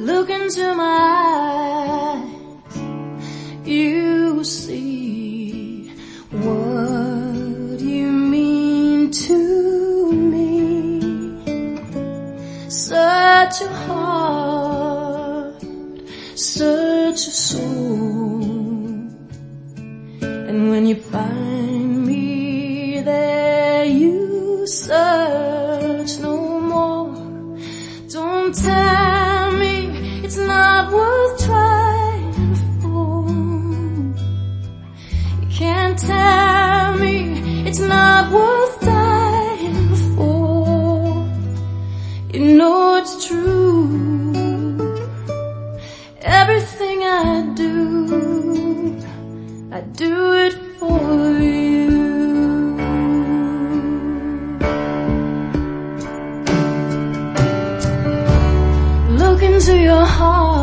look into my eyes, you see what you mean to me. Such a heart, such a soul. And when you find me there, you search no more. Don't tell me it's not worth trying for. You can't tell me it's not worth dying for. You know it's true. Everything I do it for you. Look into your heart,